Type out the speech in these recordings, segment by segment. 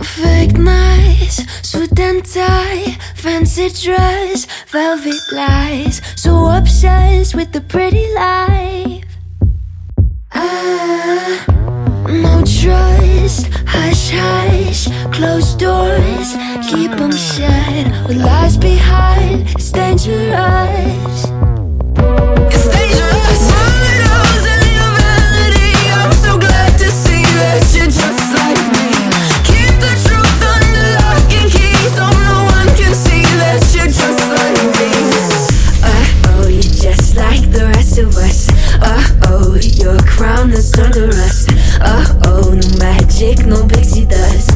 Fake nice, suit and tie, fancy dress, velvet lies. So obsessed with the pretty life. No trust, hush hush, closed doors, keep them shut. With lies behind, it's dangerous. It's dangerous. Rose and your melody. I'm so glad to see that you're just like me. Keep the truth under lock and key, so no one can see that you're just like me. Oh, you're just like the rest of us. Oh, your crown is turned to rust. Oh, no magic, no pixie dust.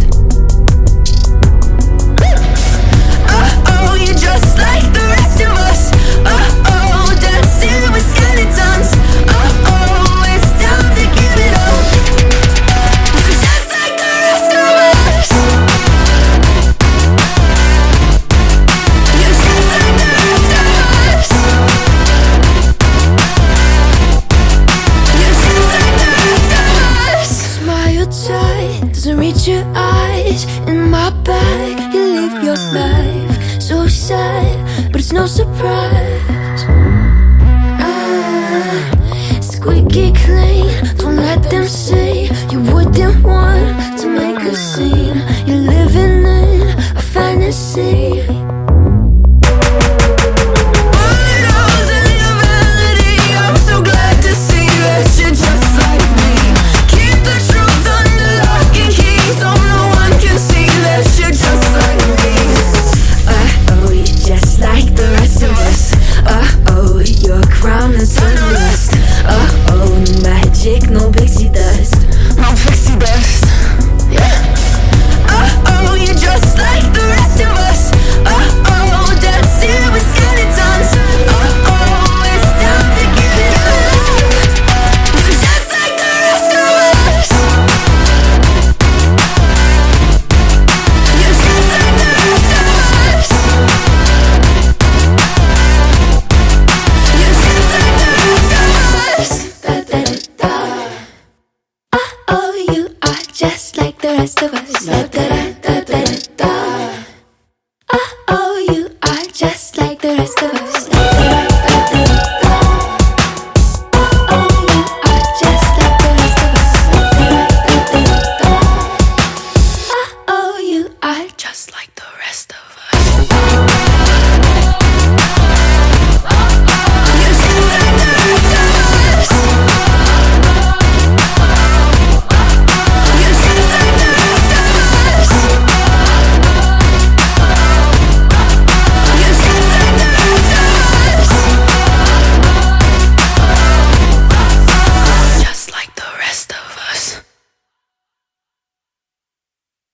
Oh, you're just like the rest of us. Oh, dancing with skeletons. Oh, it's time to give it up. Just like the rest of us. You're just like the rest of us. You're just like the rest of us. Smile tight, doesn't reach your eyes. In my bag, you live your life. So sad, but it's no surprise. Squeaky clean, don't let them see. You wouldn't want to make a scene. You're living in a fantasy. Rose and your melody. I'm so glad to see that you're just like me. Keep the truth under lock and key, so no one can see that you're just like me. Oh, you're just like the rest of us. Oh, your crown is turned to rust. Oh, no magic, no pixie dust. No pixie dust. Yeah. Oh, you're just like the rest of us. Oh, dancing with skeletons. Oh, it's time to give it up. You're just like the rest of us. You're just like the rest of us. You're just like the rest of us. Da-da-da-da. Oh, you are just like the rest of us. Da-da-da.